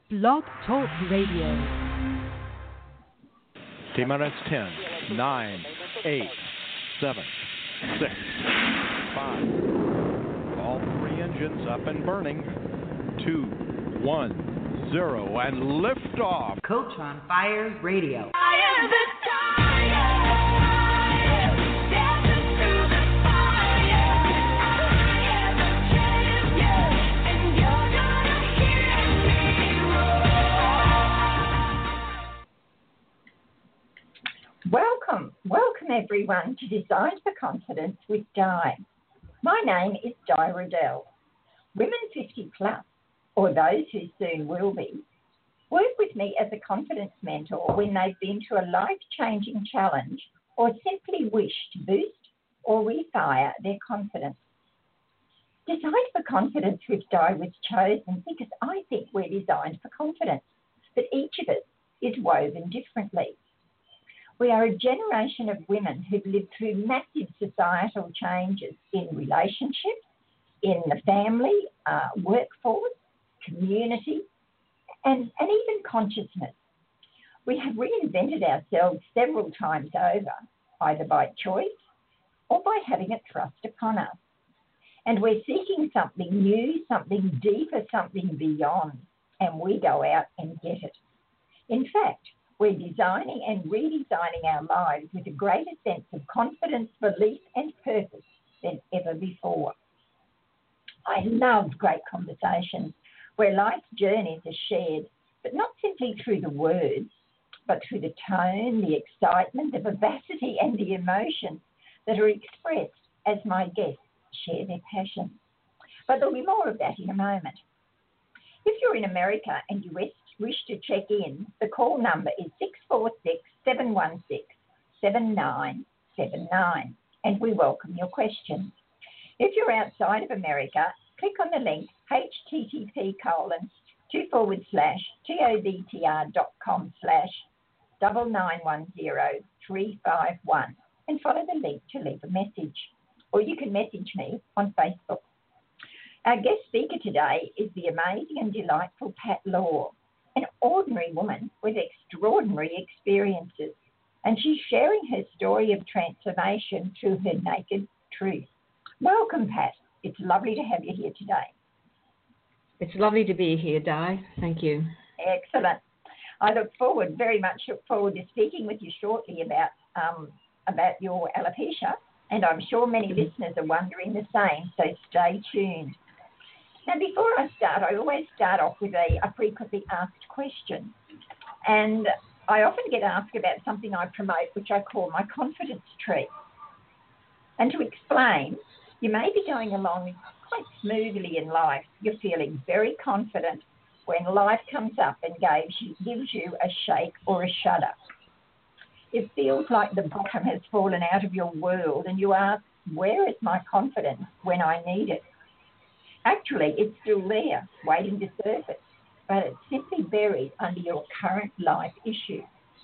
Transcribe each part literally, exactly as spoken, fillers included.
Blog Talk Radio. T-minus ten, nine, eight, seven, six, five. All three engines up and burning. two, one, zero, and liftoff. Coach on Fire Radio. I am the Welcome, welcome everyone to Design for Confidence with Di. My name is Di Riddell. Women fifty plus, or those who soon will be, work with me as a confidence mentor when they've been through a life-changing challenge or simply wish to boost or refire their confidence. Design for Confidence with Di was chosen because I think we're designed for confidence, but each of us is woven differently. We are a generation of women who've lived through massive societal changes in relationships, in the family, uh, workforce, community, and, and even consciousness. We have reinvented ourselves several times over, either by choice or by having it thrust upon us. And we're seeking something new, something deeper, something beyond, and we go out and get it. In fact, we're designing and redesigning our lives with a greater sense of confidence, belief, and purpose than ever before. I love great conversations where life's journeys are shared, but not simply through the words, but through the tone, the excitement, the vivacity, and the emotion that are expressed as my guests share their passion. But there'll be more of that in a moment. If you're in America and you wish wish to check in, the call number is six four six, seven one six, seven nine seven nine, and we welcome your questions. If you're outside of America, click on the link http colon two forward slash tovtr.com slash double nine one zero three five one and follow the link to leave a message. Or you can message me on Facebook. Our guest speaker today is the amazing and delightful Pat Law, an ordinary woman with extraordinary experiences, and she's sharing her story of transformation through her naked truth. Welcome, Pat. It's lovely to have you here today. It's lovely to be here, Di. Thank you. Excellent. I look forward, very much look forward to speaking with you shortly about um, about your alopecia, and I'm sure many listeners are wondering the same, so stay tuned. Now, before I start, I always start off with a, a frequently asked question. And I often get asked about something I promote, which I call my confidence tree. And to explain, you may be going along quite smoothly in life. You're feeling very confident when life comes up and gives you, gives you a shake or a shudder. It feels like the bottom has fallen out of your world and you ask, where is my confidence when I need it? Actually, it's still there, waiting to surface, but it's simply buried under your current life issue.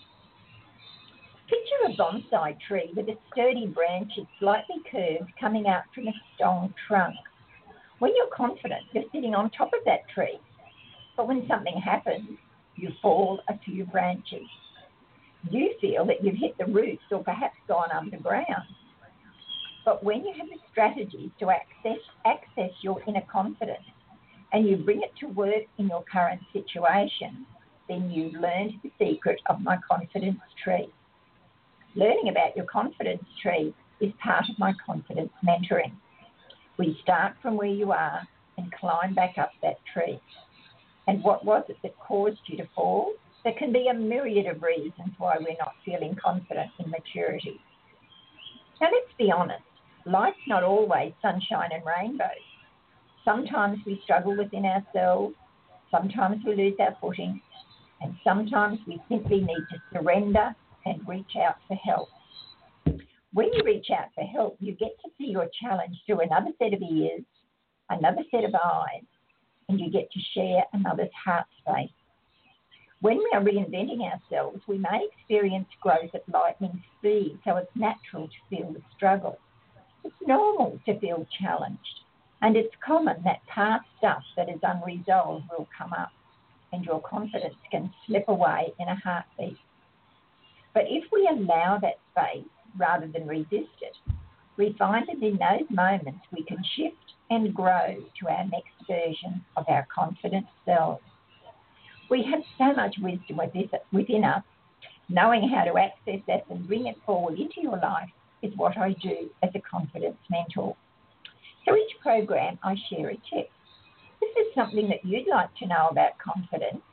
Picture a bonsai tree with its sturdy branches slightly curved coming out from a strong trunk. When you're confident, you're sitting on top of that tree, but when something happens, you fall a few branches. You feel that you've hit the roots or perhaps gone underground. But when you have the strategies to access, access your inner confidence and you bring it to work in your current situation, then you've learned the secret of my confidence tree. Learning about your confidence tree is part of my confidence mentoring. We start from where you are and climb back up that tree. And what was it that caused you to fall? There can be a myriad of reasons why we're not feeling confident in maturity. Now, let's be honest. Life's not always sunshine and rainbows. Sometimes we struggle within ourselves, sometimes we lose our footing, and sometimes we simply need to surrender and reach out for help. When you reach out for help, you get to see your challenge through another set of ears, another set of eyes, and you get to share another's heart space. When we are reinventing ourselves, we may experience growth at lightning speed, so it's natural to feel the struggle. It's normal to feel challenged, and it's common that past stuff that is unresolved will come up. and your confidence can slip away in a heartbeat. But if we allow that space rather than resist it, we find that in those moments we can shift and grow to our next version of our confident selves. We have so much wisdom within us. Knowing how to access that and bring it forward into your life is what I do as a confidence mentor. So each program I share a tip. If there's something that you'd like to know about confidence,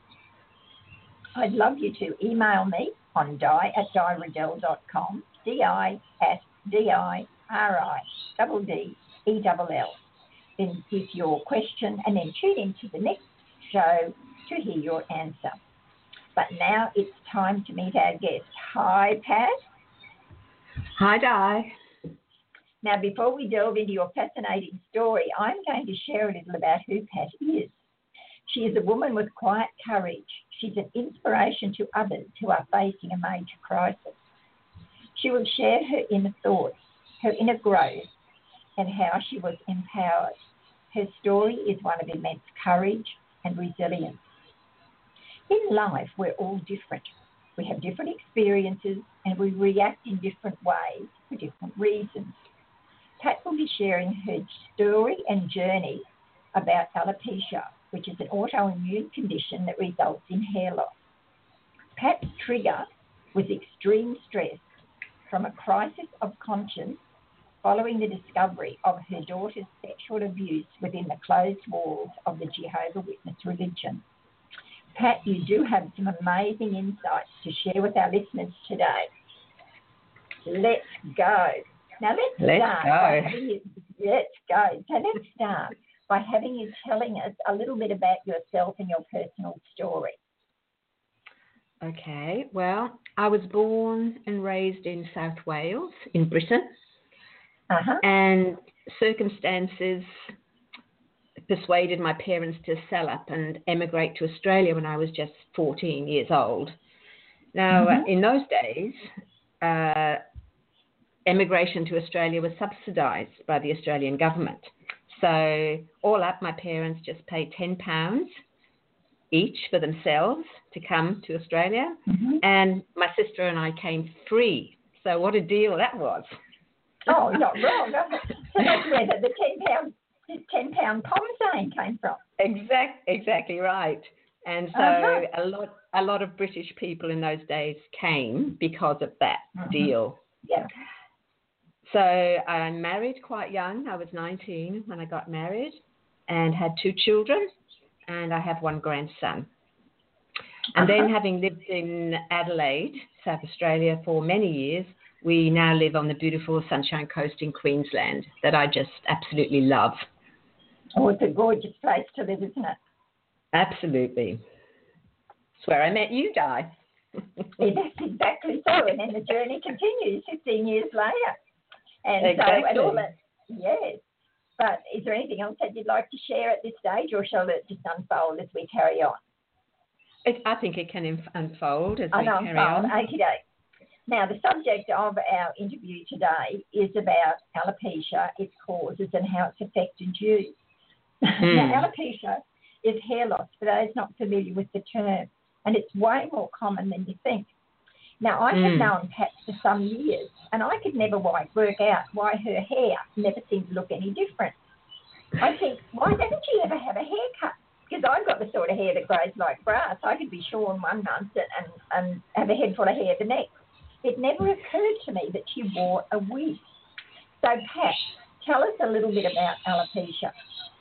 I'd love you to email me on di at di riddell dot com, di at D-I-R-I, double D, E double L, then with your question and then tune into the next show to hear your answer. But now it's time to meet our guest. Hi, Pat. Hi, Di. Now, before we delve into your fascinating story, I'm going to share a little about who Pat is. She is a woman with quiet courage. She's an inspiration to others who are facing a major crisis. She will share her inner thoughts, her inner growth, and how she was empowered. Her story is one of immense courage and resilience. In life, we're all different. We have different experiences and we react in different ways for different reasons. Pat will be sharing her story and journey about alopecia, which is an autoimmune condition that results in hair loss. Pat's trigger was extreme stress from a crisis of conscience following the discovery of her daughter's sexual abuse within the closed walls of the Jehovah's Witness religion. Pat, you do have some amazing insights to share with our listeners today. Let's go. Now let's, let's start. Go. By having you, let's go. So let's start by having you telling us a little bit about yourself and your personal story. Okay, well, I was born and raised in South Wales, in Britain, uh-huh. and circumstances persuaded my parents to sell up and emigrate to Australia when I was just fourteen years old. Now, mm-hmm. uh, in those days, uh, emigration to Australia was subsidised by the Australian government. So all up, my parents just paid ten pounds each for themselves to come to Australia, mm-hmm. and my sister and I came free. So what a deal that was. Oh, not wrong. So that's where the, the ten pound ten pound Pomzane came from. Exact, exactly right. And so uh-huh. a lot a lot of British people in those days came because of that mm-hmm. deal. Yeah. So I married quite young. I was nineteen when I got married and had two children, and I have one grandson. And uh-huh. then having lived in Adelaide, South Australia for many years, we now live on the beautiful Sunshine Coast in Queensland that I just absolutely love. Oh, it's a gorgeous place to live, isn't it? Absolutely. It's where I met you, Di. Yeah, that's exactly so. And then the journey continues fifteen years later. And exactly. so, and all that, yes. But is there anything else that you'd like to share at this stage, or shall it just unfold as we carry on? It, I think it can inf- unfold as we unfold. carry on. Okay. Now, the subject of our interview today is about alopecia, its causes, and how it's affected you. Mm. Now, alopecia is hair loss, for those not familiar with the term, and it's way more common than you think. Now, I have mm. known Pat for some years, and I could never work out why her hair never seemed to look any different. I think, why doesn't she ever have a haircut? Because I've got the sort of hair that grows like grass. I could be shorn one month and, and have a head full of hair the next. It never occurred to me that she wore a wig. So, Pat, tell us a little bit about alopecia.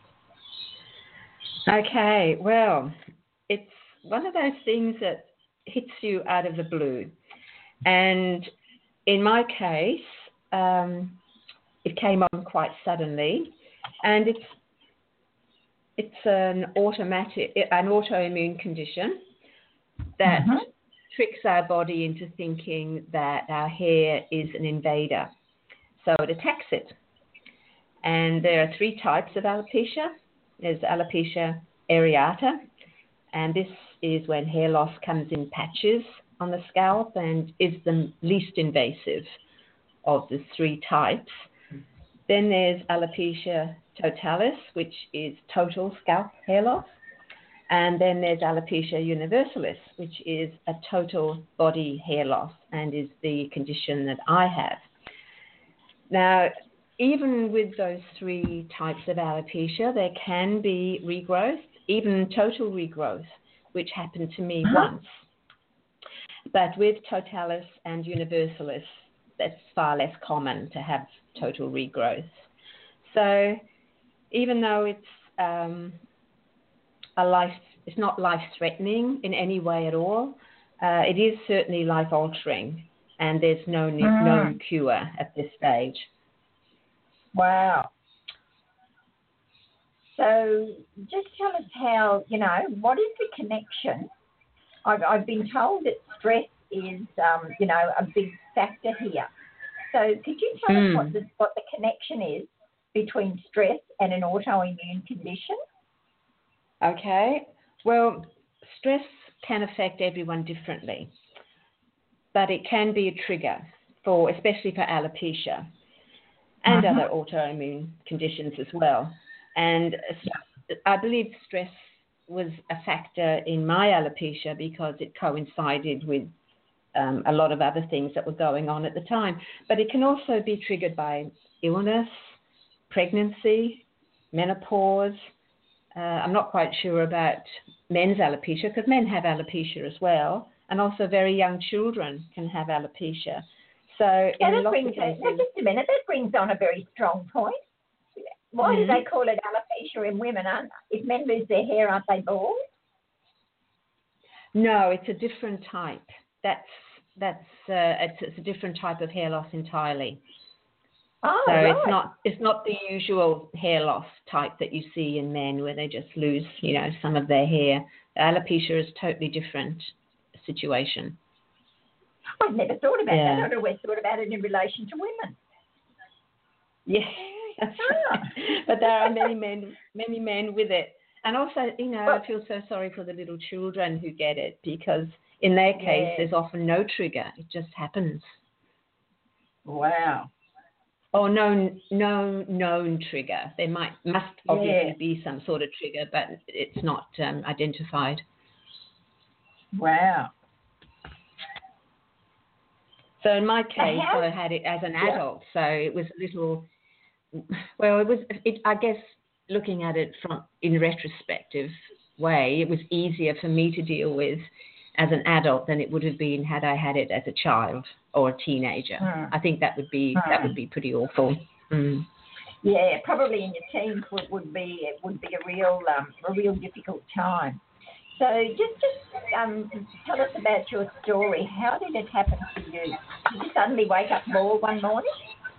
Okay, well, it's one of those things that hits you out of the blue. And in my case, um, it came on quite suddenly, and it's it's an automatic, an autoimmune condition that mm-hmm. tricks our body into thinking that our hair is an invader, so it attacks it. And there are three types of alopecia. There's alopecia areata, and this is when hair loss comes in patches on the scalp and is the least invasive of the three types. Then there's alopecia totalis, which is total scalp hair loss. And then there's alopecia universalis, which is a total body hair loss and is the condition that I have. Now, even with those three types of alopecia, there can be regrowth, even total regrowth, which happened to me Uh-huh. once. But with totalis and universalis, that's far less common to have total regrowth. So even though it's um, a life, it's not life-threatening in any way at all, uh, it is certainly life-altering, and there's no ne- Mm. known cure at this stage. Wow. So just tell us how, you know, what is the connection? I've, I've been told that stress is, um, you know, a big factor here. So could you tell Mm. us what the, what the connection is between stress and an autoimmune condition? Okay. Well, stress can affect everyone differently, but it can be a trigger for, especially for alopecia and Mhm. other autoimmune conditions as well. And I believe stress was a factor in my alopecia because it coincided with um, a lot of other things that were going on at the time. But it can also be triggered by illness, pregnancy, menopause. Uh, I'm not quite sure about men's alopecia because men have alopecia as well, and also very young children can have alopecia. So Now in that lots brings of cases, now just a minute, that brings on a very strong point. Why do Mhm. they call it alopecia in women? Aren't, if men lose their hair, aren't they bald? no, it's a different type. That's that's uh, it's, it's a different type of hair loss entirely. Oh, So right. it's not it's not the usual hair loss type that you see in men where they just lose, you know, some of their hair. Alopecia is totally different situation. I've never thought about Yeah. that. I'd always thought about it in relation to women. Yeah, that's right. But there are many men, many men with it, and also, you know, Well- I feel so sorry for the little children who get it because in their case, Yeah. there's often no trigger; it just happens. Wow. Or no, no known trigger. There might must obviously Yeah. be some sort of trigger, but it's not um, identified. Wow. So in my case, how- I had it as an Yeah. adult, so it was a little. Well, it was. It, I guess looking at it from in retrospective way, it was easier for me to deal with as an adult than it would have been had I had it as a child or a teenager. Mm. I think that would be Mm. that would be pretty awful. Mm. Yeah, probably in your teens would, would be it would be a real um, a real difficult time. So just just um, tell us about your story. How did it happen to you? Did you suddenly wake up bald one morning?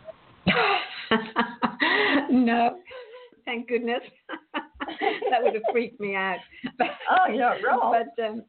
No, thank goodness. That would have freaked me out. Oh, you're not wrong. But um,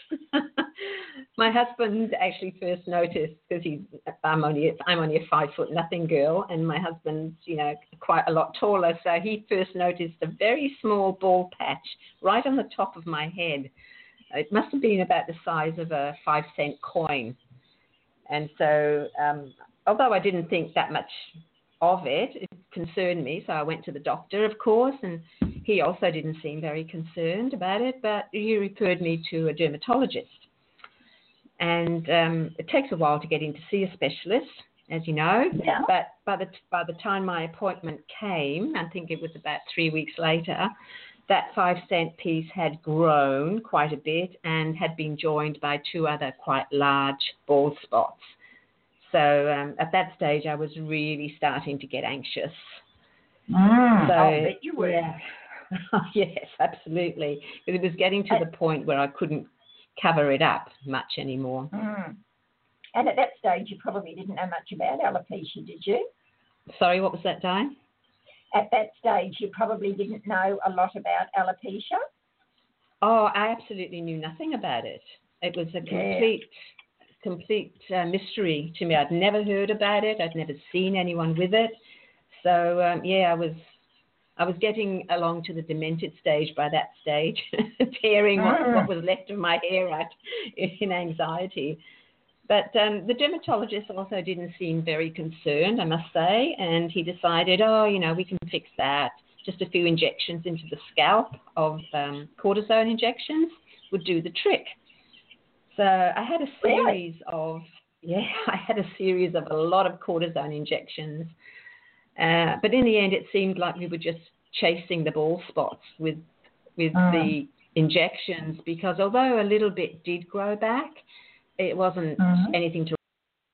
my husband actually first noticed because he's I'm only I'm only a five foot nothing girl, and my husband's you know quite a lot taller. So he first noticed a very small bald patch right on the top of my head. It must have been about the size of a five cent coin. And so, um, although I didn't think that much of it, it concerned me. So I went to the doctor, of course, and he also didn't seem very concerned about it, but he referred me to a dermatologist. And um, it takes a while to get in to see a specialist, as you know. Yeah. But by the by the time my appointment came, I think it was about three weeks later, that five cent piece had grown quite a bit and had been joined by two other quite large bald spots. So um, at that stage, I was really starting to get anxious. Mm, So, I'll bet you were. Yeah. Yes, absolutely. It was getting to I- the point where I couldn't cover it up much anymore. Mm. And at that stage, you probably didn't know much about alopecia, did you? Sorry, what was that, Di? At that stage, you probably didn't know a lot about alopecia. Oh, I absolutely knew nothing about it. It was a Yeah. complete, complete uh, mystery to me. I'd never heard about it. I'd never seen anyone with it. So um, yeah, I was, I was getting along to the demented stage by that stage, tearing what, Mm. what was left of my hair out in anxiety. But um, the dermatologist also didn't seem very concerned, I must say, and he decided, oh, you know, we can fix that. just a few injections into the scalp of um, cortisone injections would do the trick. So I had a series Really? of, yeah, I had a series of a lot of cortisone injections. Uh, but in the end, it seemed like we were just chasing the bald spots with with Mm. the injections, because although a little bit did grow back, it wasn't Mhm. anything to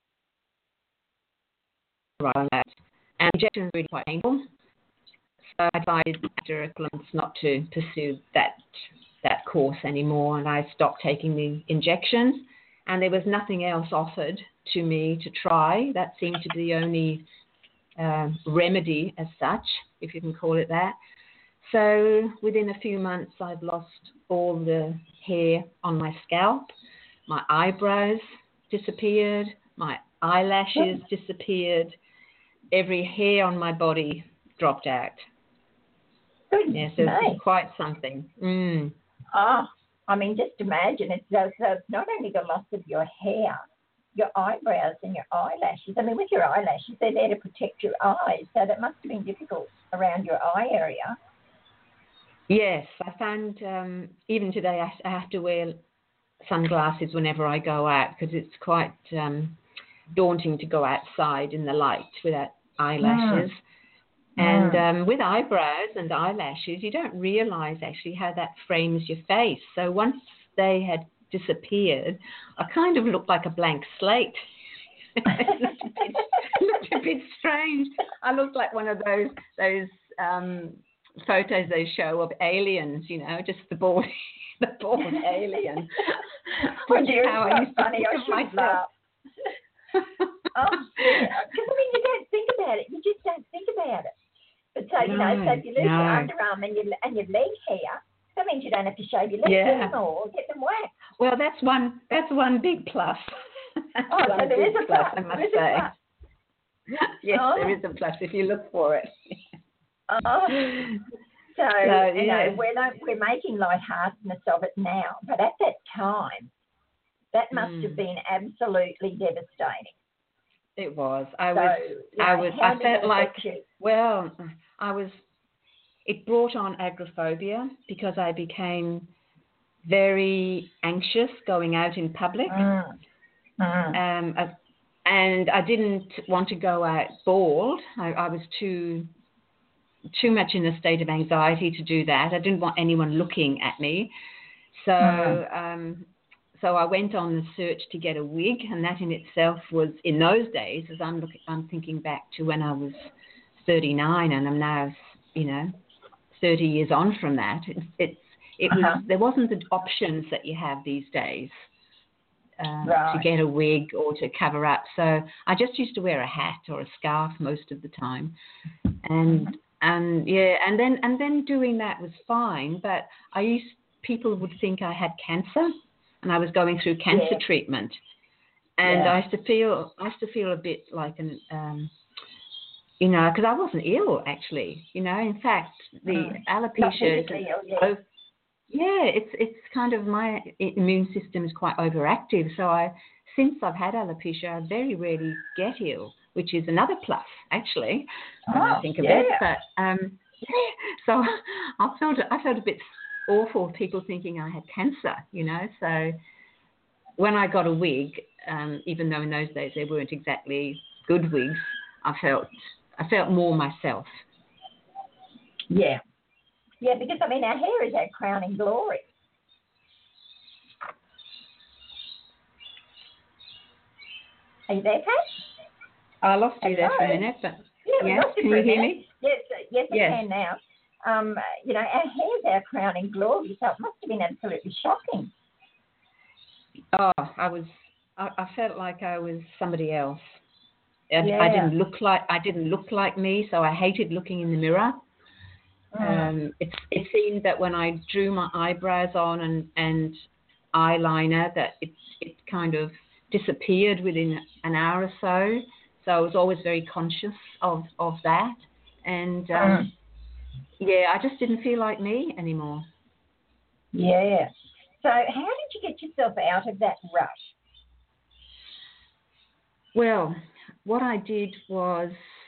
write on that. And injections were really quite painful. So I decided after a couple of months not to pursue that that course anymore, and I stopped taking the injections. And there was nothing else offered to me to try. That seemed to be the only uh, remedy as such, if you can call it that. So within a few months, I've lost all the hair on my scalp. My eyebrows disappeared. My eyelashes disappeared. Every hair on my body dropped out. Goodness Yes, it was me. quite something. Mm. Oh, I mean, just imagine it's so, so it's not only the loss of your hair, your eyebrows and your eyelashes. I mean, with your eyelashes, they're there to protect your eyes, so that must have been difficult around your eye area. Yes, I found um, even today I, I have to wear sunglasses whenever I go out, because it's quite um, daunting to go outside in the light without eyelashes. Mm. And Mm. um, with eyebrows and eyelashes, you don't realise actually how that frames your face. So once they had disappeared, I kind of looked like a blank slate. It looked a bit, looked a bit strange. I looked like one of those those um, photos they show of aliens, you know, just the bald, the bald alien. Oh, Which is dear, how it's I not used to funny. think I of should myself. laugh. Oh, yeah. Because, I mean, you don't think about it. You just don't think about it. But so, you know, so if you lose no. your underarm and your, and your leg hair, that means you don't have to shave your legs Yeah. anymore or get them waxed. Well, that's one. That's one big plus. That's Oh, one so there big is a plus, plus. I must There is a say. plus. Yes, Oh. there is a plus if you look for it. Oh. So, So, you yeah. know, we're, not, we're making lightheartedness of it now, but at that time, that must Mm. have been absolutely devastating. It was. I So, was. you I know, was. how I did felt it like. affect you? Well, I was. It brought on agoraphobia because I became very anxious going out in public. Mm. Mm. Um, I, and I didn't want to go out bald. I, I was too too much in a state of anxiety to do that. I didn't want anyone looking at me. So Mm. um, so I went on the search to get a wig, and that in itself was, in those days, as I'm looking, I'm thinking back to when I was thirty-nine, and I'm now, you know, thirty years on from that. It, it's it was Uh-huh. there wasn't the options that you have these days. Uh, Right. to get a wig or to cover up. So I just used to wear a hat or a scarf most of the time. And Mm-hmm. and yeah, and then and then doing that was fine, but I used people would think I had cancer, and I was going through cancer Yeah. treatment. And Yeah. I used to feel I used to feel a bit like an um you know, because I wasn't ill actually, you know. In fact, the Mm. Not alopecia is physically ill, yeah. oh, yeah, it's it's kind of my immune system is quite overactive. So I, since I've had alopecia, I very rarely get ill, which is another plus actually when Oh, I think of yeah. it. But um, yeah, so I felt I felt a bit awful, people thinking I had cancer, you know. So when I got a wig, um, even though in those days they weren't exactly good wigs, I felt I felt more myself. Yeah. Yeah, because, I mean, our hair is our crowning glory. Are you there, Pat? I lost you there for a Hello? minute, but Yeah, we yes, lost you can for you a hear minute. me? Yes, uh, yes, I Yes. can now. Um, you know, our hair's our crowning glory, so it must have been absolutely shocking. Oh, I was. I, I felt like I was somebody else. I, Yeah. I didn't look like I didn't look like me, so I hated looking in the mirror. Mm. Um, it, it seemed that when I drew my eyebrows on and, and eyeliner, that it it kind of disappeared within an hour or so. So I was always very conscious of, of that, and um, Mm. yeah, I just didn't feel like me anymore. Yeah. So how did you get yourself out of that rut? Well, what I did was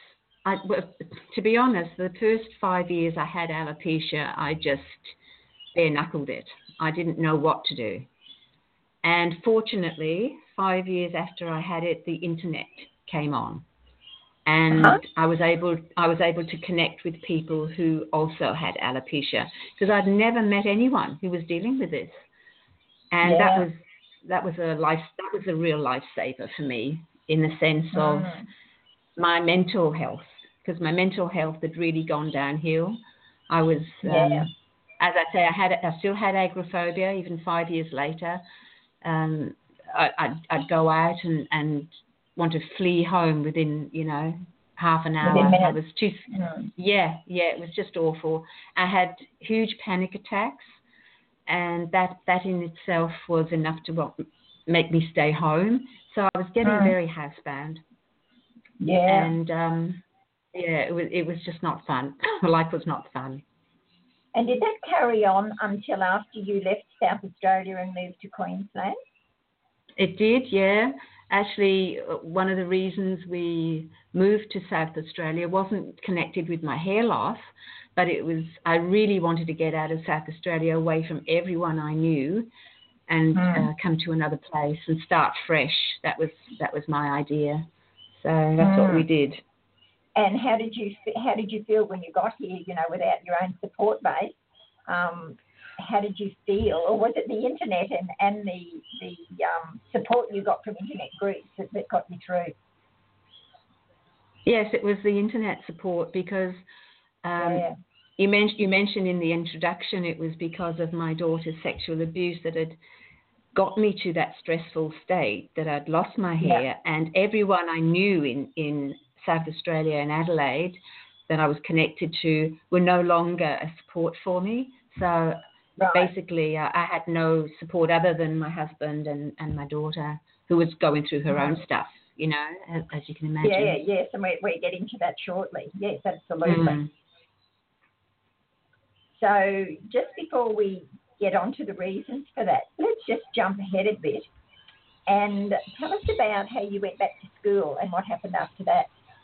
I, well, to be honest, the first five years I had alopecia, I just bare knuckled it. I didn't know what to do. And fortunately, five years after I had it, the internet came on. And Uh-huh. I was able I was able to connect with people who also had alopecia, because I'd never met anyone who was dealing with this. And that Yeah. was that was a life that was a real lifesaver for me, in the sense of Mm. my mental health, because my mental health had really gone downhill. I was, Yeah. um, as I say, I had I still had agoraphobia even five years later. Um, I, I'd, I'd go out and, and want to flee home within, you know, half an hour. Within I minutes. was too, Mm. yeah, yeah, it was just awful. I had huge panic attacks, and that, that in itself was enough to well, make me stay home. So I was getting Mm. very housebound. Yeah. And um, yeah, it was it was just not fun. Life was not fun. And did that carry on until after you left South Australia and moved to Queensland? It did, yeah. Actually, one of the reasons we moved to South Australia wasn't connected with my hair loss, but it was I really wanted to get out of South Australia, away from everyone I knew, and Mm. uh, come to another place and start fresh. That was that was my idea. So that's what we Mm. did. And how did you how did you feel when you got here? You know, without your own support base, um, how did you feel, or was it the internet and and the the um, support you got from internet groups that, that got you through? Yes, it was the internet support, because um, Yeah. you, men- you mentioned in the introduction it was because of my daughter's sexual abuse that had got me to that stressful state, that I'd lost my hair, Yeah. and everyone I knew in, in South Australia and Adelaide that I was connected to were no longer a support for me. So Right. basically, uh, I had no support other than my husband and, and my daughter, who was going through her own stuff, you know, as, as you can imagine. Yeah, yeah, yes, and we're, we're getting to that shortly. Yes, absolutely. Mm. So just before we get on to the reasons for that, let's just jump ahead a bit and tell us about how you went back to school and what happened after that.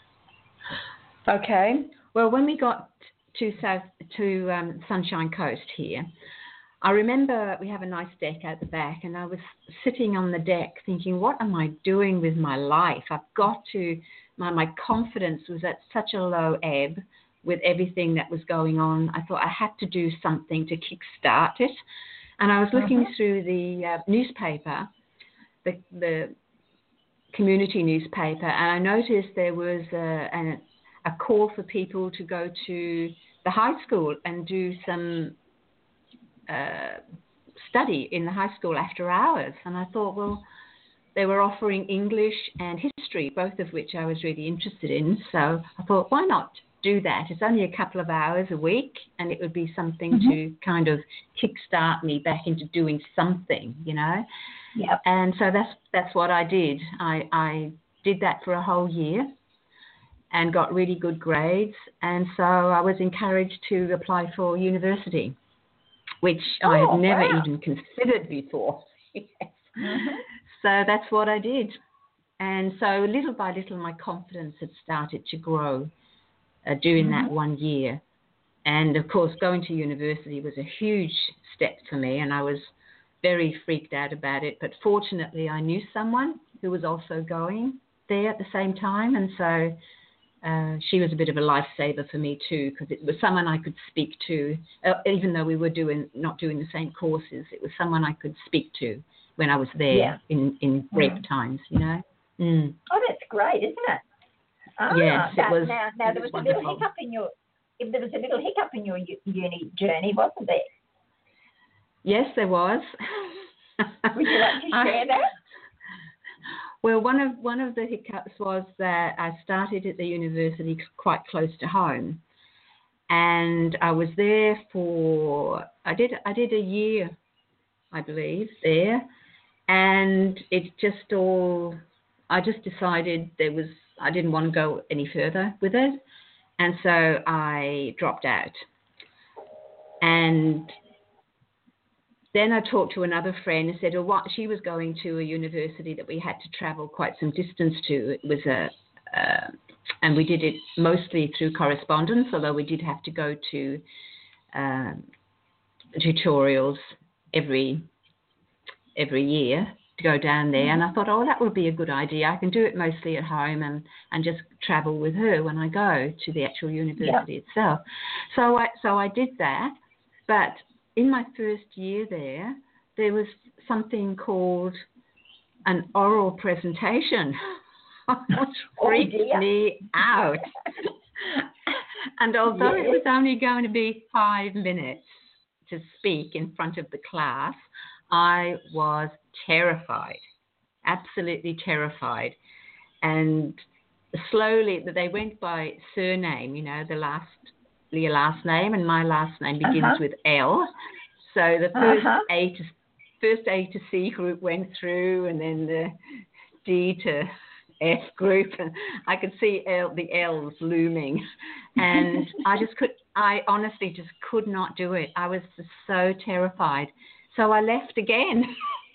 Okay. Well, when we got to South to um, Sunshine Coast here, I remember we have a nice deck out the back, and I was sitting on the deck thinking, what am I doing with my life? I've got to, my, my confidence was at such a low ebb with everything that was going on. I thought I had to do something to kickstart it. And I was looking Mhm. through the uh, newspaper, the, the community newspaper, and I noticed there was a, a, a call for people to go to the high school and do some uh, study in the high school after hours. And I thought, well, they were offering English and history, both of which I was really interested in. So I thought, why not do that? It's only a couple of hours a week, and it would be something Mhm. to kind of kickstart me back into doing something, you know. Yep. And so that's that's what I did. I, I did that for a whole year and got really good grades. And so I was encouraged to apply for university, which I Oh, had never wow. even considered before. Yes. Mhm. So that's what I did. And so little by little, my confidence had started to grow uh, during that Mhm. one year. And of course, going to university was a huge step for me, and I was very freaked out about it. But fortunately, I knew someone who was also going there at the same time. And so uh, she was a bit of a lifesaver for me too, because it was someone I could speak to, uh, even though we were doing not doing the same courses. It was someone I could speak to when I was there Yeah. in, in break Mm. times, you know. Mm. Oh, that's great, isn't it? Ah, Yes, it that, was- now, now it there was was a little wonderful. hiccup in your, if there was a little hiccup in your u- uni journey, wasn't there? Yes, there was. Would you like to share that? Well, one of one of the hiccups was that I started at the university quite close to home, and I was there for I did I did a year, I believe, there, and it just all I just decided there was I didn't want to go any further with it, and so I dropped out. And then I talked to another friend and said, oh, what she was going to a university that we had to travel quite some distance to. It was a, a and we did it mostly through correspondence, although we did have to go to uh, tutorials every every year to go down there. And I thought, oh, that would be a good idea. I can do it mostly at home and, and just travel with her when I go to the actual university yeah. itself. So I so I did that. But in my first year there, there was something called an oral presentation, which freaked oh me out. And although yes. it was only going to be five minutes to speak in front of the class, I was terrified, absolutely terrified. And slowly, they went by surname, you know, the last, your last name, and my last name begins uh-huh. with L. So the first uh-huh. A to first A to C group went through, and then the D to F group, and I could see L, the L's looming, and I just could, I honestly just could not do it. I was just so terrified. So I left again.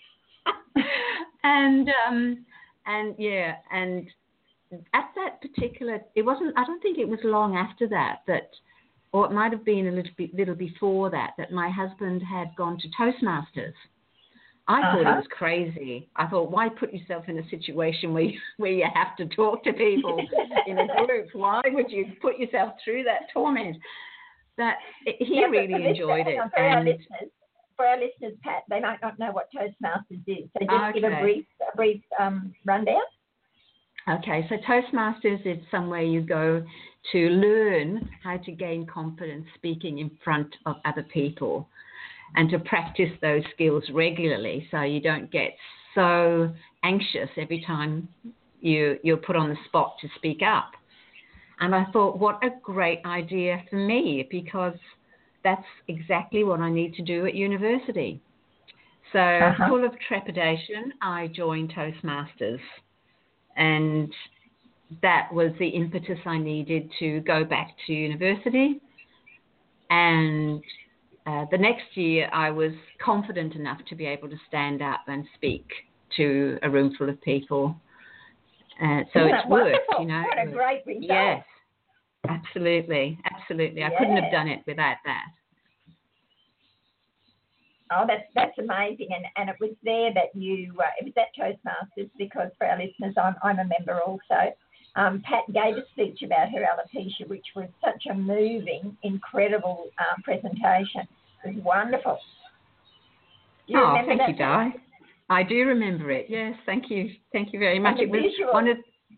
and, um, and yeah, and at that particular, it wasn't, I don't think it was long after that, that, or it might have been a little bit, little before that, that my husband had gone to Toastmasters. I uh-huh. thought it was crazy. I thought, why put yourself in a situation where you, where you have to talk to people in a group? Why would you put yourself through that torment? That he yeah, really enjoyed it. For and, our listeners, for our listeners, Pat, they might not know what Toastmasters is. So just okay. give a brief, a brief um, rundown. Okay, so Toastmasters is somewhere you go to learn how to gain confidence speaking in front of other people, and to practice those skills regularly so you don't get so anxious every time you, you're put on the spot to speak up. And I thought, what a great idea for me, because that's exactly what I need to do at university. So uh-huh. full of trepidation, I joined Toastmasters. And that was the impetus I needed to go back to university. And Uh, the next year, I was confident enough to be able to stand up and speak to a room full of people. Uh, so Isn't it's worked, wonderful? you know. What a great result. Yes, absolutely, absolutely. I yeah. couldn't have done it without that. Oh, that's that's amazing, and and it was there that you uh, it was at Toastmasters, because for our listeners, I'm I'm a member also. Um, Pat gave a speech about her alopecia, which was such a moving, incredible um, presentation. It was wonderful. Do you oh, remember thank that you, Di. I do remember it. Yes, thank you, thank you very much. And it was visual. one of.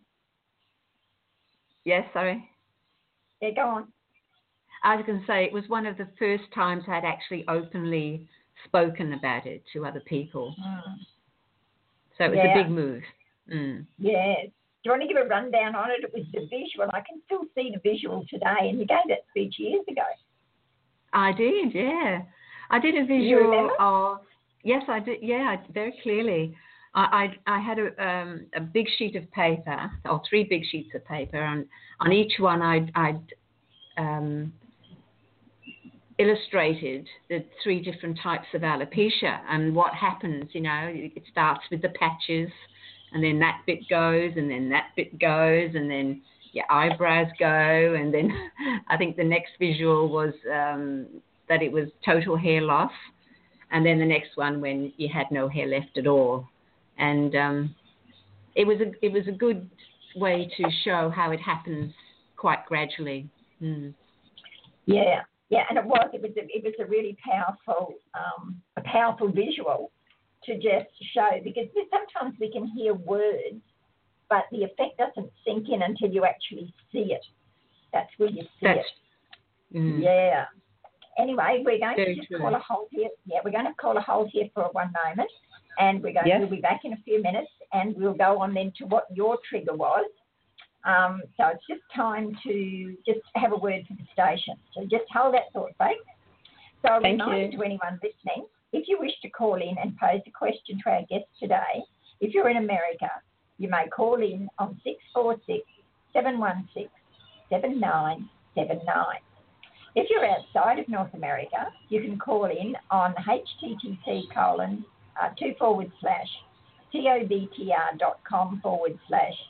Yes, sorry. Yeah, go on. I was going to say it was one of the first times I'd actually openly spoken about it to other people. Mm. So it was yeah. a big move. Mm. Yes. Do you want to give a rundown on it? It was the visual. I can still see the visual today, and you gave that speech years ago. I did, yeah. I did a visual of, yes, I did, yeah, very clearly. I I, I had a, um, a big sheet of paper, or three big sheets of paper, and on each one I'd, I'd um, illustrated the three different types of alopecia and what happens, you know. It starts with the patches, and then that bit goes, and then that bit goes, and then your eyebrows go, and then I think the next visual was um, that it was total hair loss, and then the next one when you had no hair left at all. And um, it was a it was a good way to show how it happens quite gradually. Mm. Yeah, yeah, and it was it was a, it was a really powerful um, a powerful visual to just show, because sometimes we can hear words, but the effect doesn't sink in until you actually see it. That's where you see That's, it. Mm. Yeah. Anyway, we're going Very to just true. call a halt here. Yeah, we're going to call a halt here for one moment, and we're going. Yes. We'll be back in a few minutes, and we'll go on then to what your trigger was. Um, so it's just time to just have a word for the station. So just hold that thought, folks. So a Thank reminder you. to anyone listening, if you wish to call in and pose a question to our guest today, if you're in America, you may call in on six four six, seven one six, seven nine seven nine. If you're outside of North America, you can call in on http colon uh, two forward slash tobtr dot com forward slash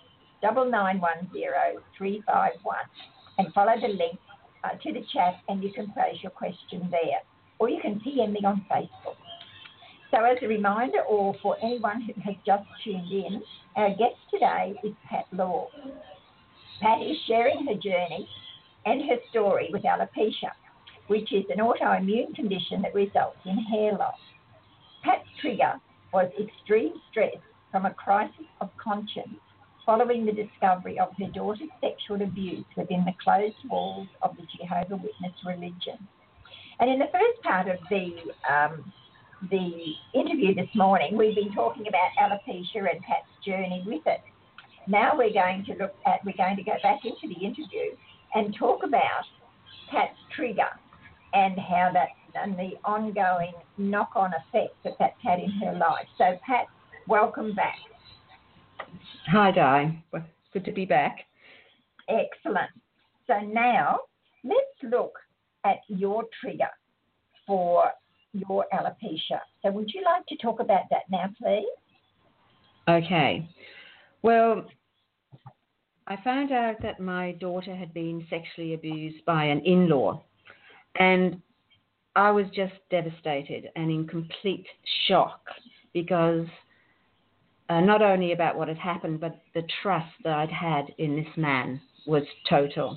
double nine one zero three five one and follow the link uh, to the chat, and you can pose your question there, or you can P M me on Facebook. So as a reminder, or for anyone who has just tuned in, our guest today is Pat Law. Pat is sharing her journey and her story with alopecia, which is an autoimmune condition that results in hair loss. Pat's trigger was extreme stress from a crisis of conscience following the discovery of her daughter's sexual abuse within the closed walls of the Jehovah's Witness religion. And in the first part of the um, the interview this morning, we've been talking about alopecia and Pat's journey with it. Now we're going to look at, we're going to go back into the interview and talk about Pat's trigger and how that, and the ongoing knock-on effects that that's had in her life. So, Pat, welcome back. Hi, Di. Well, good to be back. Excellent. So now let's look at your trigger for your alopecia. So would you like to talk about that now, please? Okay. Well, I found out that my daughter had been sexually abused by an in-law, and I was just devastated and in complete shock because uh, not only about what had happened, but the trust that I'd had in this man was total.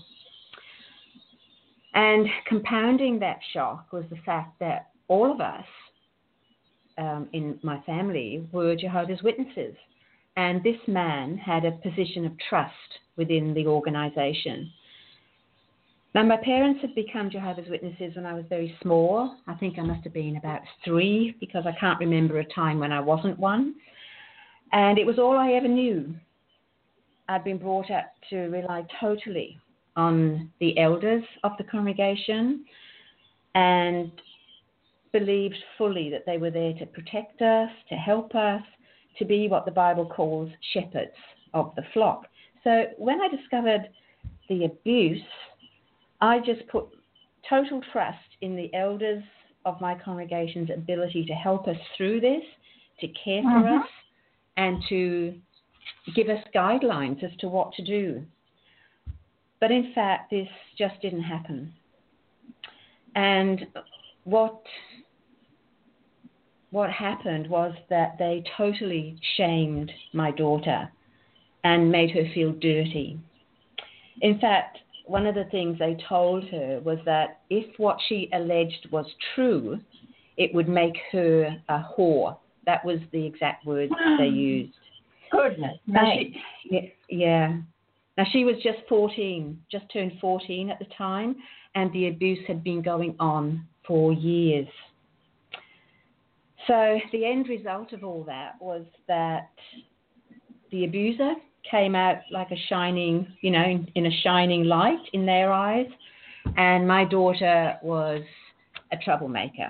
And compounding that shock was the fact that all of us um, in my family were Jehovah's Witnesses. And this man had a position of trust within the organization. Now, my parents had become Jehovah's Witnesses when I was very small. I think I must have been about three, because I can't remember a time when I wasn't one. And it was all I ever knew. I'd been brought up to rely totally on the elders of the congregation and believed fully that they were there to protect us, to help us, to be what the Bible calls shepherds of the flock. So when I discovered the abuse, I just put total trust in the elders of my congregation's ability to help us through this, to care for uh-huh. us, and to give us guidelines as to what to do. But in fact, this just didn't happen. And what what happened was that they totally shamed my daughter and made her feel dirty. In fact, one of the things they told her was that if what she alleged was true, it would make her a whore. That was the exact words they used. Goodness me. She, yeah. Now, she was just fourteen, just turned fourteen at the time, and the abuse had been going on for years. So the end result of all that was that the abuser came out like a shining, you know, in, in a shining light in their eyes, and my daughter was a troublemaker.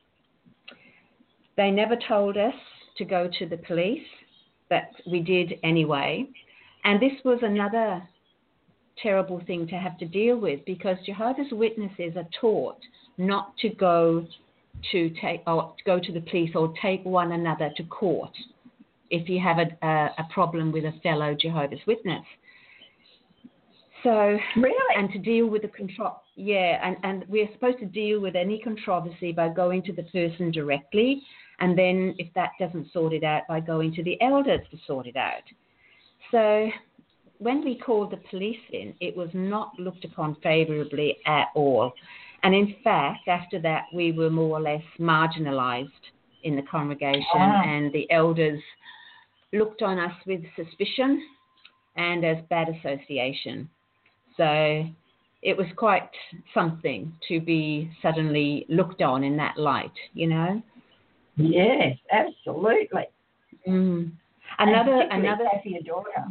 They never told us to go to the police, but we did anyway. And this was another terrible thing to have to deal with, because Jehovah's Witnesses are taught not to go to take or to go to the police or take one another to court if you have a, a, a problem with a fellow Jehovah's Witness. So, really? And to deal with the control, yeah, and, and we're supposed to deal with any controversy by going to the person directly, and then if that doesn't sort it out, by going to the elders to sort it out. So when we called the police in, it was not looked upon favorably at all. And in fact, after that, we were more or less marginalized in the congregation, ah. and the elders looked on us with suspicion and as bad association. So it was quite something to be suddenly looked on in that light, you know? Yes, absolutely. Mm. Another, and another for your daughter.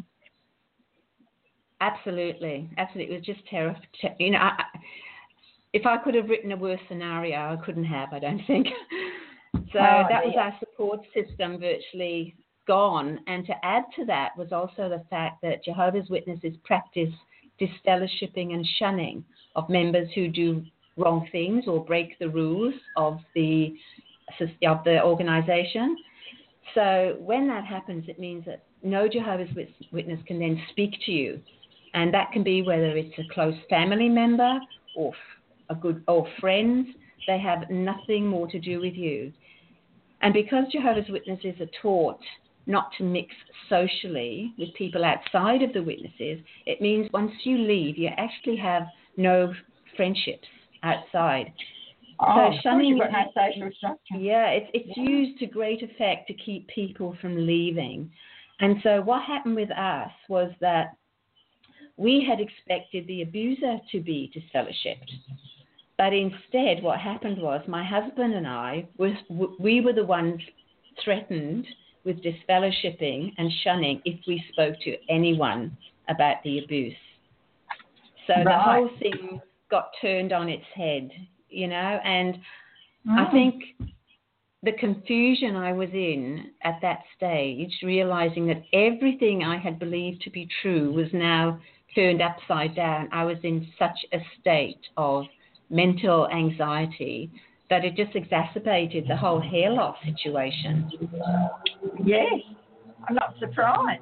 Absolutely, absolutely. It was just terrible. You know, I, if I could have written a worse scenario, I couldn't have, I don't think. So oh, that dear. was our support system virtually gone. And to add to that was also the fact that Jehovah's Witnesses practice disfellowshipping and shunning of members who do wrong things or break the rules of the of the organization. So when that happens, it means that no Jehovah's Witness can then speak to you. And that can be whether it's a close family member or a good or friends. They have nothing more to do with you. And because Jehovah's Witnesses are taught not to mix socially with people outside of the witnesses, it means once you leave, you actually have no friendships outside. Oh, so shunning, you've got no social structure. Yeah, it's, it's yeah. used to great effect to keep people from leaving. And so what happened with us was that we had expected the abuser to be disfellowshipped. But instead, what happened was my husband and I, was, we were the ones threatened with disfellowshipping and shunning if we spoke to anyone about the abuse. So right. the whole thing got turned on its head, you know, and mm. I think the confusion I was in at that stage, realizing that everything I had believed to be true was now turned upside down. I was in such a state of mental anxiety that it just exacerbated the whole hair loss situation. Yes, I'm not surprised.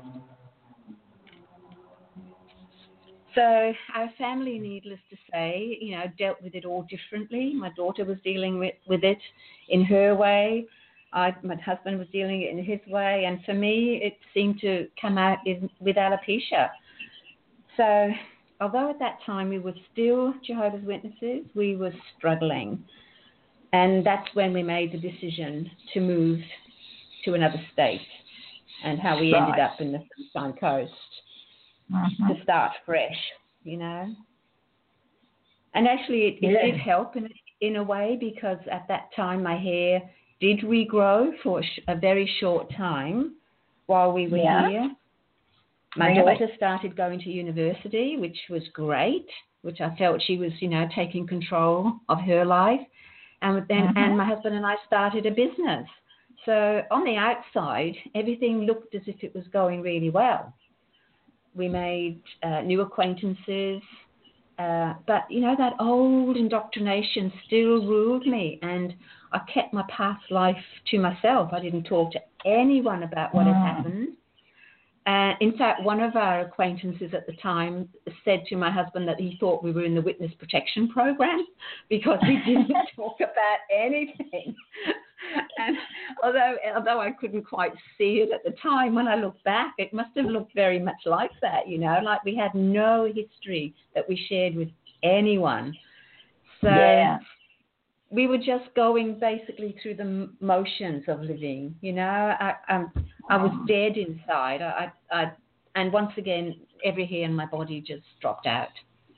So our family, needless to say, you know, dealt with it all differently. My daughter was dealing with, with it in her way. I, my husband was dealing it in his way. And for me, it seemed to come out in, with alopecia. So although at that time we were still Jehovah's Witnesses, we were struggling. And that's when we made the decision to move to another state and how we right. ended up in the Sunshine Coast uh-huh. to start fresh, you know. And actually it, it yeah. did help in, in a way because at that time my hair did regrow for a, sh- a very short time while we were yeah. here. My really? daughter started going to university, which was great, which I felt she was, you know, taking control of her life. And then, uh-huh. and my husband and I started a business. So on the outside, everything looked as if it was going really well. We made uh, new acquaintances, uh, but, you know, that old indoctrination still ruled me, and I kept my past life to myself. I didn't talk to anyone about what uh-huh. had happened. Uh, in fact, one of our acquaintances at the time said to my husband that he thought we were in the witness protection program because we didn't talk about anything. And although although I couldn't quite see it at the time, when I look back, it must have looked very much like that, you know, like we had no history that we shared with anyone. So yeah. we were just going basically through the motions of living, you know. I, um, I was dead inside. I, I, and once again, every hair in my body just dropped out.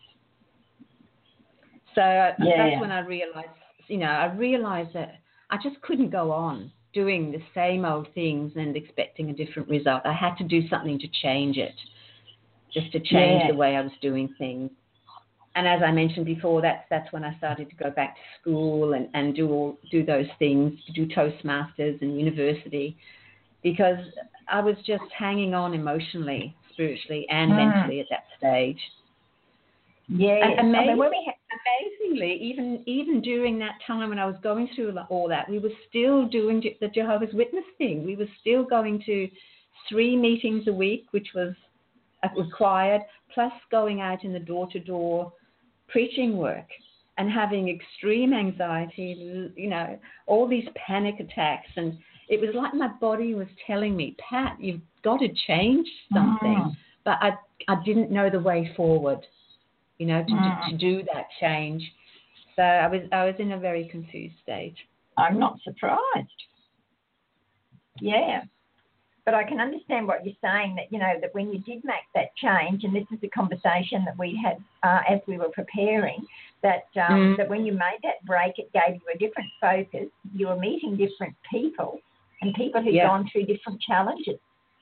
So yeah. that's when I realized, you know, I realized that I just couldn't go on doing the same old things and expecting a different result. I had to do something to change it, just to change yeah. the way I was doing things. And as I mentioned before, that's that's when I started to go back to school and, and do all, do those things, to do Toastmasters and university, because I was just hanging on emotionally, spiritually, and mm. mentally at that stage. Yeah. And amazing, I mean, when we ha- amazingly, even even during that time when I was going through all that, we were still doing the Jehovah's Witness thing. We were still going to three meetings a week, which was required, plus going out in the door-to-door preaching work and having extreme anxiety, you know, all these panic attacks. And it was like my body was telling me, Pat, you've got to change something. Mm. But I I didn't know the way forward, you know, to, mm. to, to do that change. So I was I was in a very confused stage. I'm not surprised. Yeah. But I can understand what you're saying, that, you know, that when you did make that change, and this is a conversation that we had uh, as we were preparing, that um, mm. that when you made that break, it gave you a different focus. You were meeting different people and people who'd yeah. gone through different challenges.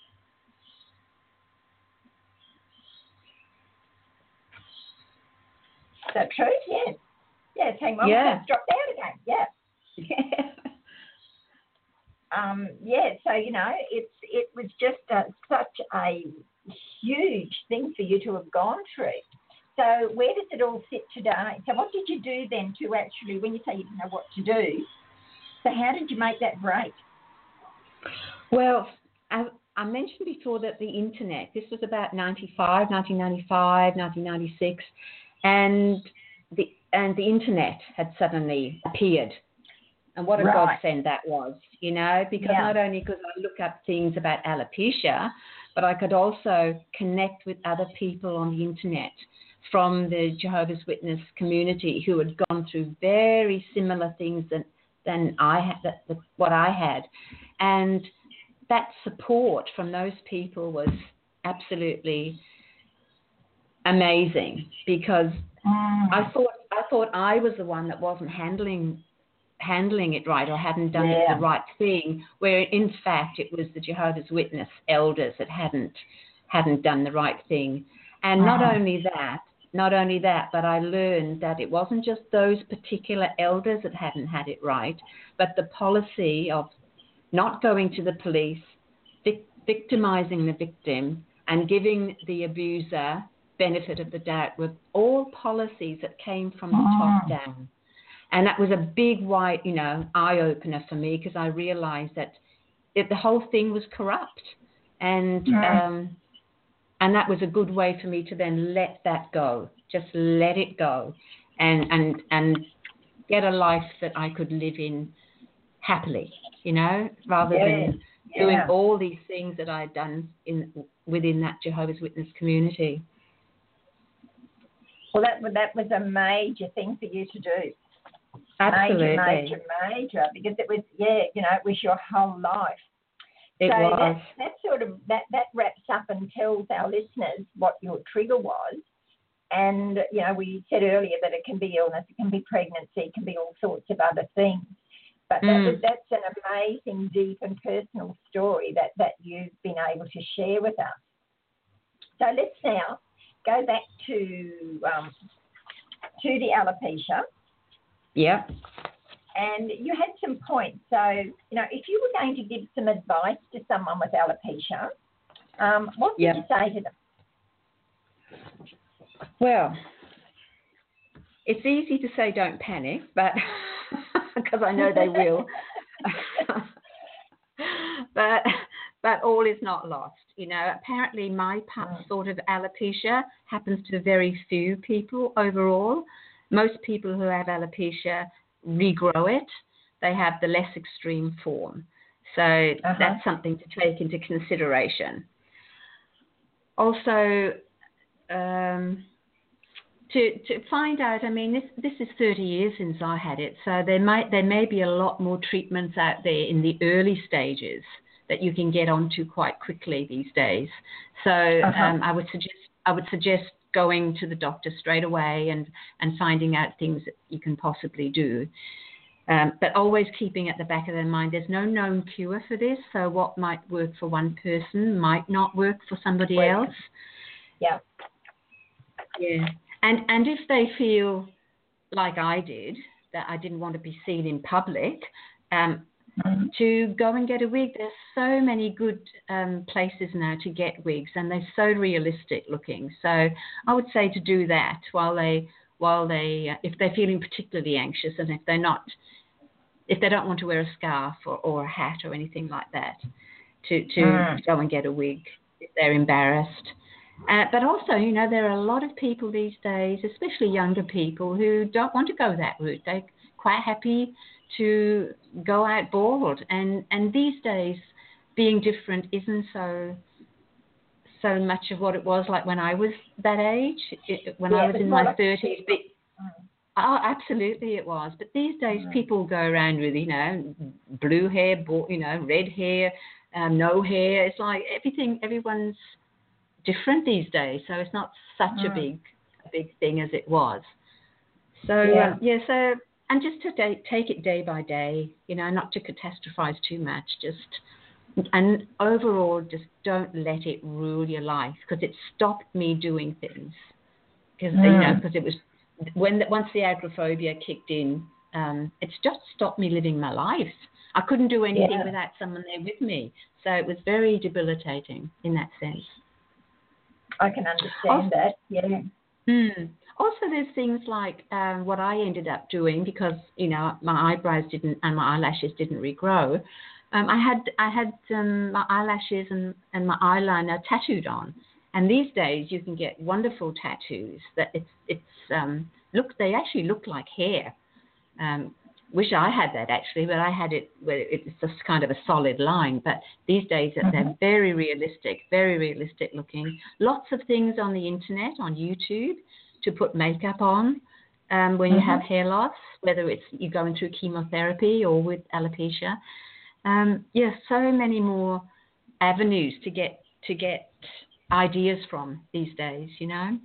Is that true? Yes. Yes, hang on. Yeah. It's dropped out again. Yeah. Yeah. Um, yeah, so, you know, it's it was just a, such a huge thing for you to have gone through. So where does it all sit today? So what did you do then to actually, when you say you didn't know what to do, so how did you make that break? Well, I, I mentioned before that the internet, this was about ninety-five, nineteen ninety-five, nineteen ninety-six, and the and the internet had suddenly appeared. And what a Right. godsend that was, you know, because Yeah. not only could I look up things about alopecia, but I could also connect with other people on the internet from the Jehovah's Witness community who had gone through very similar things than, than I had, that, that, what I had. And that support from those people was absolutely amazing, because Mm. I thought I thought I was the one that wasn't handling handling it right, or hadn't done it Yeah. the right thing, where in fact it was the Jehovah's Witness elders that hadn't hadn't done the right thing. And not Mm. only that, not only that, but I learned that it wasn't just those particular elders that hadn't had it right, but the policy of not going to the police, vic- victimizing the victim, and giving the abuser benefit of the doubt were all policies that came from the top Mm. down. And that was a big, wide, you know, eye-opener for me, because I realized that it, the whole thing was corrupt. And Mm. um, and that was a good way for me to then let that go, just let it go, and and and get a life that I could live in happily, you know, rather Yeah. than doing Yeah. all these things that I'd done in within that Jehovah's Witness community. Well, that that was a major thing for you to do. Absolutely. Major, major, major, because it was, yeah, you know, it was your whole life. It so was. That, that sort of, that, that wraps up and tells our listeners what your trigger was. And, you know, we said earlier that it can be illness, it can be pregnancy, it can be all sorts of other things. But that Mm. was, that's an amazing, deep and personal story that, that you've been able to share with us. So let's now go back to um, to the alopecia. Yep. And you had some points. So, you know, if you were going to give some advice to someone with alopecia, um, what would Yep. you say to them? Well, it's easy to say don't panic, but because I know they will. but but all is not lost. You know, apparently my pa- sort of alopecia happens to very few people overall. Most people who have alopecia regrow it. They have the less extreme form. So Uh-huh. that's something to take into consideration. Also, um, to to find out, I mean, this this is thirty years since I had it, so there might there may be a lot more treatments out there in the early stages that you can get onto quite quickly these days. So Uh-huh. um, I would suggest I would suggest going to the doctor straight away and, and finding out things that you can possibly do. Um, but always keeping at the back of their mind, there's no known cure for this, so what might work for one person might not work for somebody Right. else. Yeah. Yeah. And and if they feel like I did, that I didn't want to be seen in public, um, Mhm. to go and get a wig. There's so many good um, places now to get wigs, and they're so realistic looking. So I would say to do that while they, while they, uh, if they're feeling particularly anxious, and if they're not, if they don't want to wear a scarf or, or a hat or anything like that, to to Mm. go and get a wig if they're embarrassed. Uh, but also, you know, there are a lot of people these days, especially younger people, who don't want to go that route. They're quite happy to go out bald, and and these days being different isn't so so much of what it was like when I was that age, it, when Yeah, I was it's in more my like- thirties. But, Mm. oh, absolutely it was. But these days Mm. people go around with, you know, blue hair, bald, you know, red hair, um, no hair. It's like everything, everyone's different these days, so it's not such a Mm. big a big thing as it was. So Yeah. um, yeah, so and just to day, take it day by day, you know, not to catastrophize too much, just and overall, just don't let it rule your life, because it stopped me doing things, because you know, Mm. because it was when the, once the agoraphobia kicked in, um, it's just stopped me living my life. I couldn't do anything Yeah. without someone there with me, so it was very debilitating in that sense. I can understand that. Yeah. Mm. Also, there's things like um, what I ended up doing, because you know my eyebrows didn't and my eyelashes didn't regrow. Um, I had I had um, my eyelashes and, and my eyeliner tattooed on, and these days you can get wonderful tattoos that it's it's um, look they actually look like hair. Um, wish I had that actually, but I had it where it's just kind of a solid line. But these days mm-hmm. they're very realistic, very realistic looking. Lots of things on the internet, on YouTube, to put makeup on um, when mm-hmm. you have hair loss, whether it's you're going through chemotherapy or with alopecia. Um, yeah, so many more avenues to get to get ideas from these days, you know.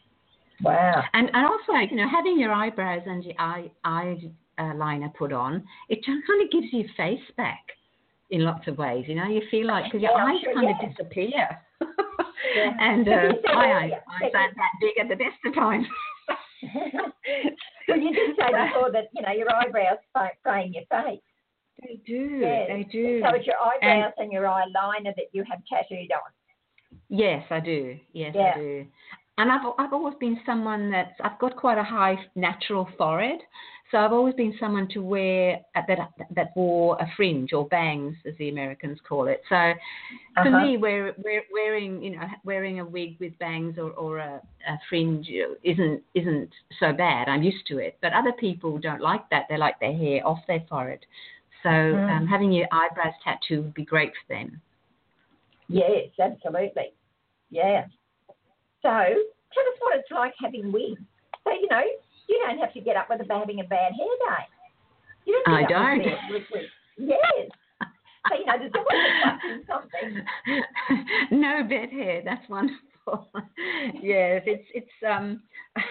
Wow. And and also, you know, having your eyebrows and your eye eye uh, liner put on, it just kind of gives you face back in lots of ways. You know, you feel like because your yeah, eyes sure, kind yeah. of disappear. Yeah. And uh, my eyes, eyes aren't that big at the best of times. Well, you did say before that you know your eyebrows frame your face. They do. Yes. They do. So it's your eyebrows and, and your eyeliner that you have tattooed on. Yes, I do. Yes, yeah. I do. And I've I've always been someone that's I've got quite a high natural forehead, so I've always been someone to wear that that wore a fringe or bangs, as the Americans call it. So for uh-huh. me, wear, wear, wearing you know wearing a wig with bangs or, or a, a fringe isn't isn't so bad. I'm used to it. But other people don't like that. They like their hair off their forehead. So mm. um, having your eyebrows tattooed would be great for them. Yes, absolutely. Yeah. So tell us what it's like having wigs. So, you know, you don't have to get up with a, having a bad hair day. You don't I don't. With, with, with, yes. So, you know, there's always something. No bad hair. That's wonderful. Yes, it's it's um,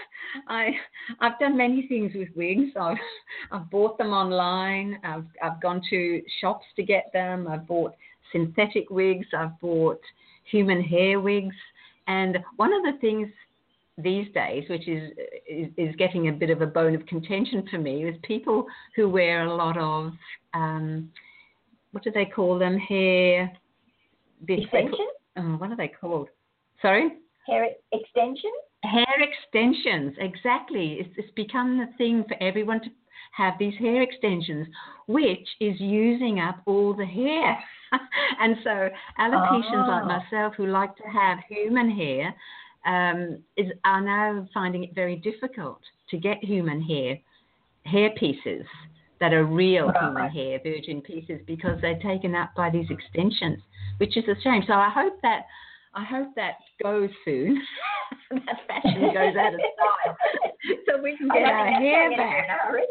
I I've done many things with wigs. I've I've bought them online. I've I've gone to shops to get them. I've bought synthetic wigs. I've bought human hair wigs. And one of the things these days, which is, is is getting a bit of a bone of contention for me, is people who wear a lot of um, what do they call them? Hair extensions. Oh, what are they called? Sorry? Hair extensions? Hair extensions, exactly. It's, it's become the thing for everyone to have these hair extensions, which is using up all the hair. And so alopecians oh. like myself who like to have human hair um, is, are now finding it very difficult to get human hair, hair pieces that are real right. human hair, virgin pieces, because they're taken up by these extensions, which is a shame. So I hope that I hope that goes soon. That fashion goes out of style, so we can get our hair back.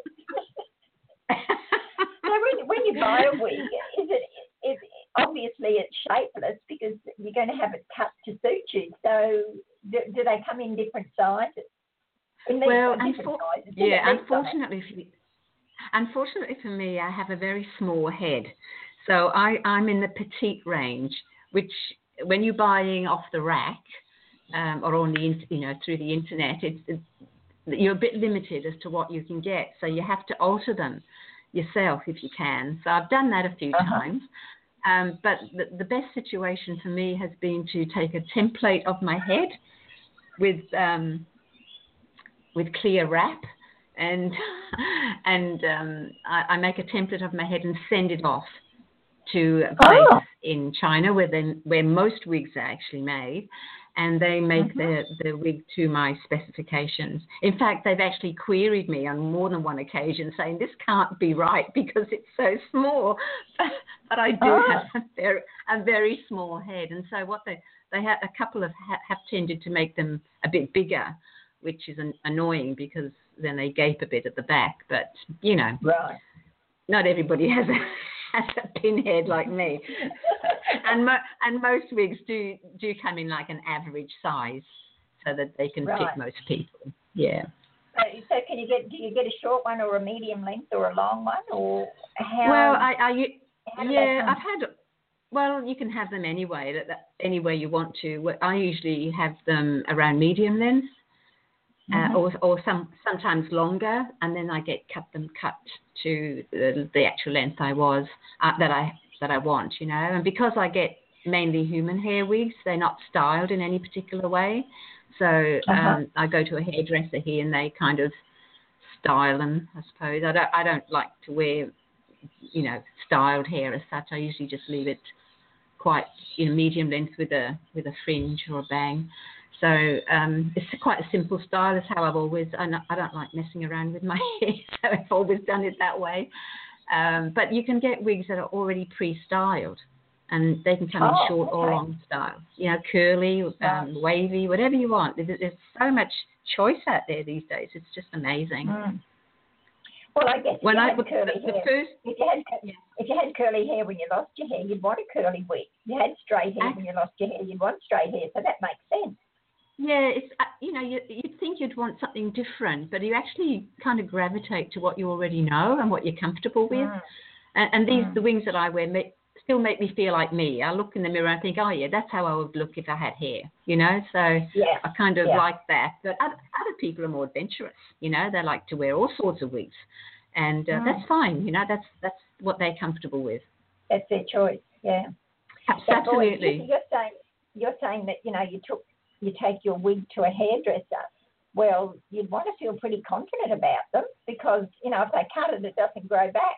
So when, when you buy a wig, is it, it obviously it's shapeless because you're going to have it cut to suit you. So do, do they come in different sizes? In these, well, different unfor- sizes? yeah, unfortunately, for, unfortunately for me, I have a very small head, so I, I'm in the petite range, which when you're buying off the rack um, or on the you know through the internet, it's, it's you're a bit limited as to what you can get, so you have to alter them yourself if you can. So I've done that a few uh-huh. times. Um, but the, the best situation for me has been to take a template of my head with um, with clear wrap, and and um, I, I make a template of my head and send it off to a place oh. in China where they, where most wigs are actually made, and they make mm-hmm. the, the wig to my specifications. In fact, they've actually queried me on more than one occasion saying, this can't be right because it's so small. But I do oh. have a very, a very small head. And so what they, they have, a couple of ha- have tended to make them a bit bigger, which is an, annoying because then they gape a bit at the back. But, you know, right. not everybody has a... has a pinhead like me, and mo- and most wigs do do come in like an average size, so that they can right. fit most people. Yeah. So, so can you get do you get a short one or a medium length or a long one or how? Well, I, I how yeah, I've had. Well, you can have them anyway, that, that, any way you want to. I usually have them around medium length. Uh, or, or some sometimes longer, and then I get cut them cut to the, the actual length I was uh, that I that I want, you know. And because I get mainly human hair wigs, they're not styled in any particular way. So uh-huh. um, I go to a hairdresser here, and they kind of style them. I suppose I don't I don't like to wear you know, styled hair as such. I usually just leave it quite, you know, medium length with a with a fringe or a bang. So um, it's quite a simple style. It's how I've always, I don't like messing around with my hair, so I've always done it that way. Um, but you can get wigs that are already pre-styled, and they can come Oh, in short okay. or long styles. You know, curly, um, Right. wavy, whatever you want. There's, there's so much choice out there these days. It's just amazing. Mm. Well, I guess if When you I had the, curly the hair, first, if you had yeah. if you had curly hair when you lost your hair, you'd want a curly wig. If you had straight hair I- when you lost your hair, you'd want straight hair. So that makes sense. Yeah, it's uh, you know you, you'd think you'd want something different, but you actually kind of gravitate to what you already know and what you're comfortable with. Mm. And, and these Mm. the wings that I wear make, still make me feel like me. I look in the mirror and think, oh yeah, that's how I would look if I had hair. You know, so Yeah. I kind of Yeah. like that. But other, other people are more adventurous. You know, they like to wear all sorts of wigs, and uh, Mm. that's fine. You know, that's that's what they're comfortable with. That's their choice. Yeah. Abs- But boy, Absolutely. you're saying you're saying that you know you took you take your wig to a hairdresser. Well, you'd want to feel pretty confident about them because you know if they cut it, it doesn't grow back.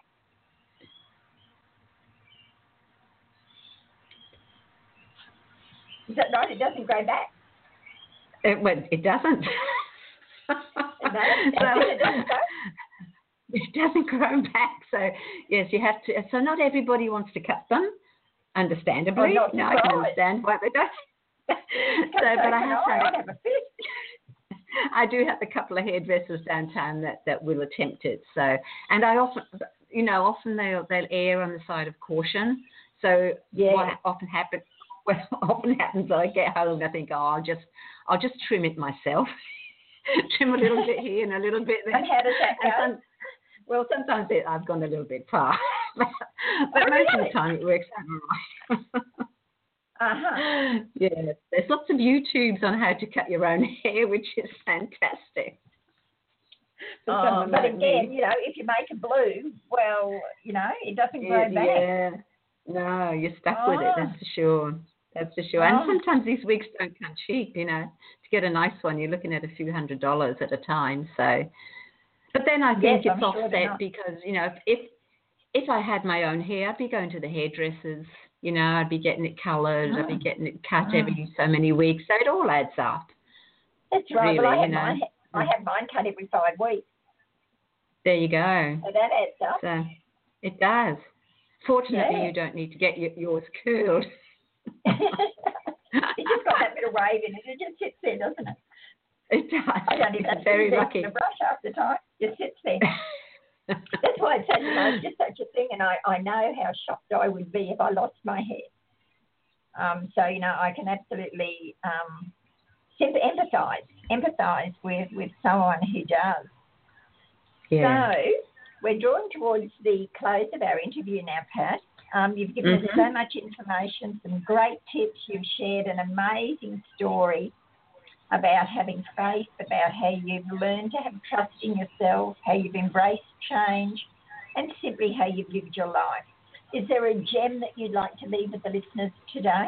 Is that right? It doesn't grow back. It, well, it doesn't. No, it So- doesn't go. It doesn't grow back. So, yes, you have to. So, not everybody wants to cut them, understandably. I'm not No, I can surprised. understand why they don't. so, So but I can have I. found I'd have a fit. I do have a couple of hairdressers downtown that, that will attempt it. So, and I often, you know, often they'll they'll err on the side of caution. So, Yeah. what often happens, what often happens, I get home and I think, oh, I'll just I'll just trim it myself. Trim a little bit here and a little bit there. And how does that And go? some, well, sometimes it, I've gone a little bit far, but, but Oh, most of really? the time it works out all right. Uh-huh. Yeah, there's lots of YouTubes on how to cut your own hair, which is fantastic. For Oh, someone but like again, me. you know, if you make a blue, well, you know, it doesn't grow yeah, back. yeah, no, you're stuck with it. Oh. That's for sure. That's for sure. Oh. And sometimes these wigs don't come cheap. You know, to get a nice one, you're looking at a few hundred dollars at a time. So, but then I think Yes, it's I'm sure they're offset not. because you know if if I had my own hair, I'd be going to the hairdressers. You know, I'd be getting it coloured. I'd be Mm. getting it cut Mm. every so many weeks. So it all adds up. That's right. well, I really, have you know. mine. I have mine cut every five weeks, There you go. so that adds up. So it does. Fortunately, Yeah. you don't need to get y- yours curled. It's just got that little wave in it. It just sits there, doesn't it? It does. I don't even have It's to very use lucky. the brush half the time. It just sits there. That's why it's such, you know, it's just such a thing, and I, I know how shocked I would be if I lost my hair. Um, so, you know, I can absolutely um, symp- empathise, empathise with, with someone who does. Yeah. So, we're drawing towards the close of our interview now, Pat. Um, you've given us Mhm. so much information, some great tips. You've shared an amazing story about having faith, about how you've learned to have trust in yourself, how you've embraced change, and simply how you've lived your life. Is there a gem that you'd like to leave with the listeners today?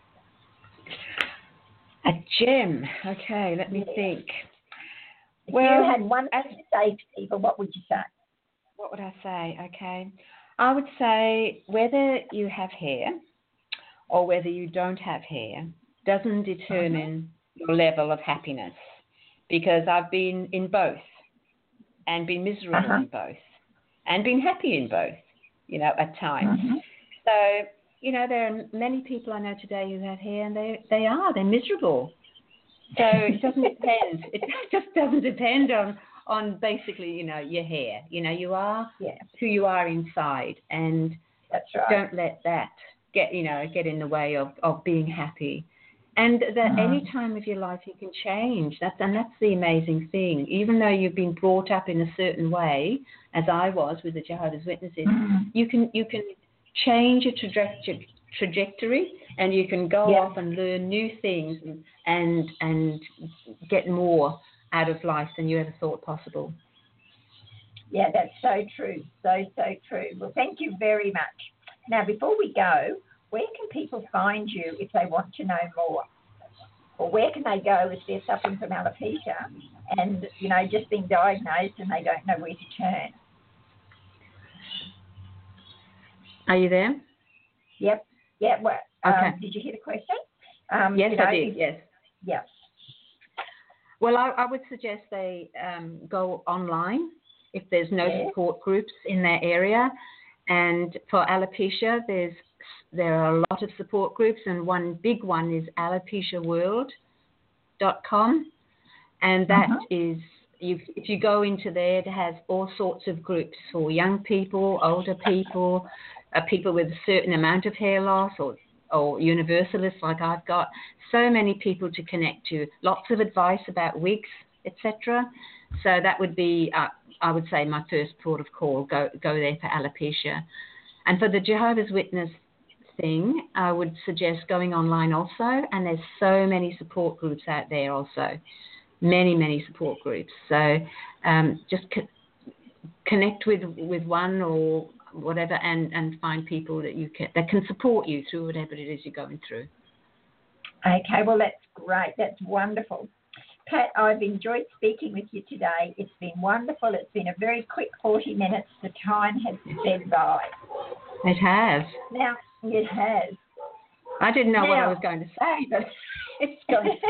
A gem. Okay, let me Yeah. think. If Well, you had one as- thing to say to people, what would you say? What would I say? Okay. I would say whether you have hair or whether you don't have hair doesn't determine your level of happiness, because I've been in both and been miserable Uh-huh. in both and been happy in both, you know, at times. Mhm. So, you know, there are many people I know today who have hair and they they are, they're miserable. So it doesn't depend. It just doesn't depend on, on basically, you know, your hair. You know, you are Yeah, who you are inside, and that's right. don't let that get, you know, get in the way of, of being happy. And that Mhm. any time of your life you can change. That's, and that's the amazing thing. Even though you've been brought up in a certain way, as I was with the Jehovah's Witnesses, Mhm. you can you can change your traje- trajectory, and you can go Yeah. off and learn new things and, and and get more out of life than you ever thought possible. Yeah, that's so true. So, so true. Well, thank you very much. Now, before we go, where can people find you if they want to know more? Or where can they go if they're suffering from alopecia and, you know, just being diagnosed and they don't know where to turn? Are you there? Yep. Yeah. Well, um, Okay. did you hear the question? Um, Yes, you know, I did. if- Yes. Yes. Well, I, I would suggest they um, go online if there's no Yeah. support groups in their area. And for alopecia, there's there are a lot of support groups, and one big one is alopecia world dot com, and that Uh-huh. is you, if you go into there, it has all sorts of groups for young people, older people, uh, people with a certain amount of hair loss, or or universalists like I've got. So many people to connect to, lots of advice about wigs, et cetera. So that would be, uh, I would say, my first port of call. Go go there for alopecia. And for the Jehovah's Witness thing, I would suggest going online also. And there's so many support groups out there also, many many support groups. So um, just co- connect with with one or whatever, and, and find people that you can that can support you through whatever it is you're going through. Okay, well, that's great. That's wonderful. Pat, I've enjoyed speaking with you today. It's been wonderful. It's been a very quick forty minutes. The time has sped by. It has. Now, it has. I didn't know what I Now- was going to say, but it's going to.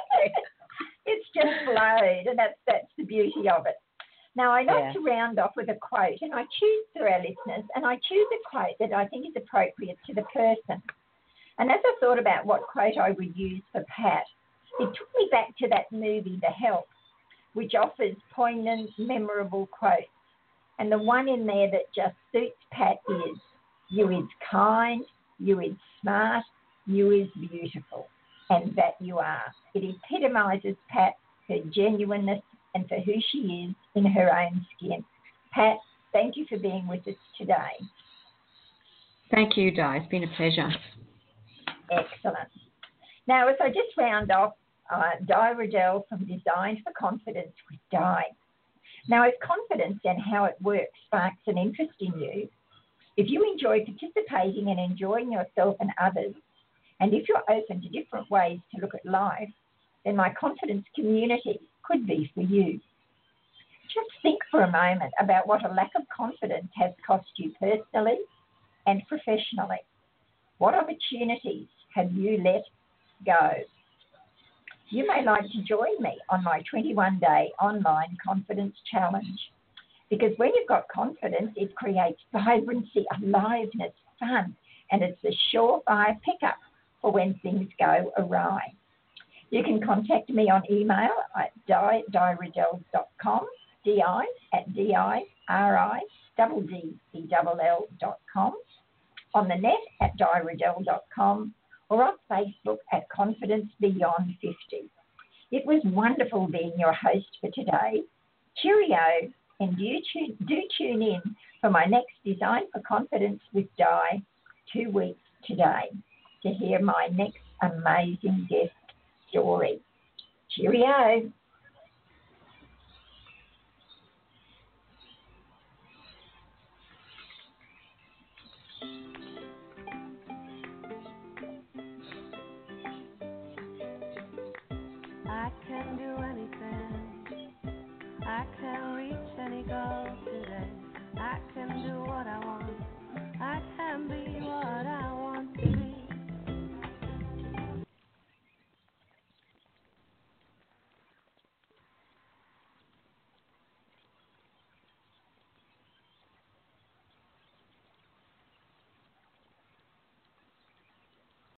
It's just flowed, and that's, that's the beauty of it. Now, I like Yeah. to round off with a quote, and I choose for our listeners, and I choose a quote that I think is appropriate to the person. And as I thought about what quote I would use for Pat, it took me back to that movie, The Help, which offers poignant, memorable quotes. And the one in there that just suits Pat is, you is kind, you is smart, you is beautiful, and that you are. It epitomises Pat, her genuineness, and for who she is in her own skin. Pat, thank you for being with us today. Thank you, Di. It's been a pleasure. Excellent. Now, as I just round off, uh, Di Riddell from Designed for Confidence with Di. Now, if confidence and how it works sparks an interest in you, if you enjoy participating and enjoying yourself and others, and if you're open to different ways to look at life, then my confidence community could be for you. Just think for a moment about what a lack of confidence has cost you personally and professionally. What opportunities have you let go? You may like to join me on my twenty-one day online confidence challenge, because when you've got confidence, it creates vibrancy, aliveness, fun, and it's a surefire pickup for when things go awry. You can contact me on email at di riddell dot com, di at d i r i d d e l l dot com, on the net at di riddell dot com, or on Facebook at Confidence Beyond fifty. It was wonderful being your host for today. Cheerio, and do tune, do tune in for my next Design for Confidence with Di two weeks today to hear my next amazing guest story. Cheerio. I can do anything. I can reach any goal today.